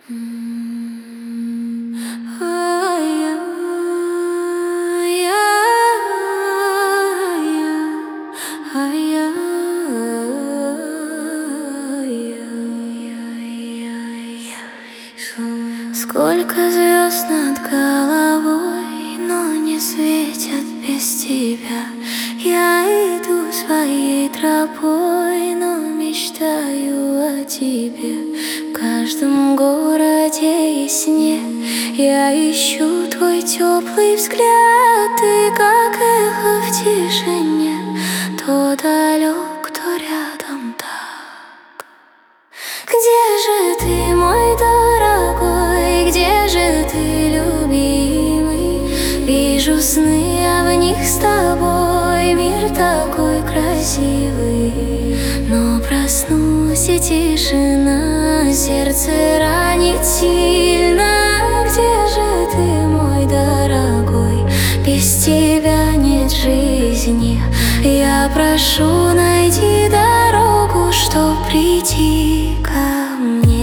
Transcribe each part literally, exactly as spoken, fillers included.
Сколько звезд над головой, но не светят без тебя. Я иду своей тропой, но мечтаю о тебе. В каждом городе и сне я ищу твой теплый взгляд. Ты как эхо в тишине, то далек, то рядом так. Где же ты, мой дорогой, где же ты, любимый? Вижу сны, а в них с тобой мир такой красивый. Но проснусь, и тишина сердце ранит сильно. Где же ты, мой дорогой? Без тебя нет жизни. Я прошу, найди дорогу, чтоб прийти ко мне.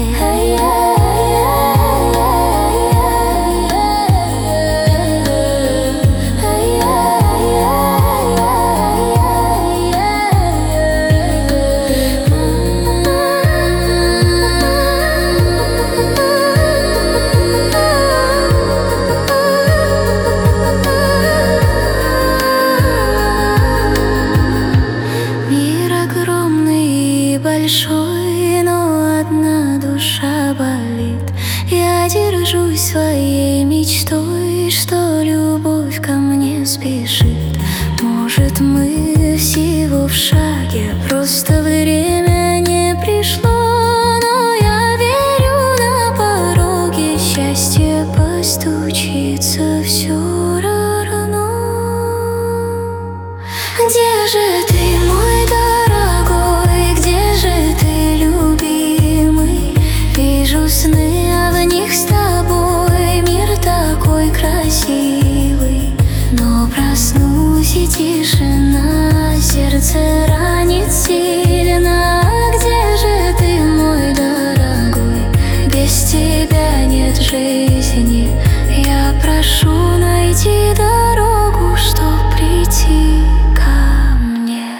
Большой, но одна душа болит. Я держусь своей мечтой, что любовь ко мне спешит. Может, мы всего в шаге, просто время не пришло. Но я верю, на пороге счастье постучится все равно. Где же ты, мой дорогой? Где же ты, любимый? Вижу сны, а в них с тобой мир такой красивый. Но проснусь, и тишина сердце ранит сильно. Где же ты, мой дорогой? Без тебя нет жизни. Я прошу, найди дорогу, чтоб прийти ко мне.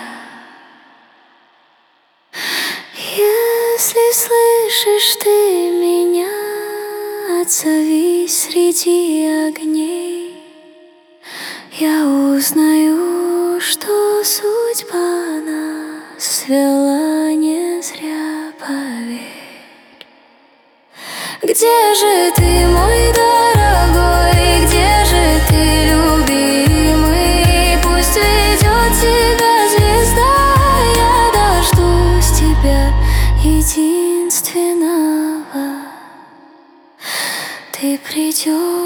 Если слышишь ты меня, отзовись среди огней. Я узнаю, что судьба нас свела не зря, поверь. Где же ты, мой дорогой? Где же ты, любимый? Пусть ведет тебя звезда, я дождусь тебя единственного. Ты придешь.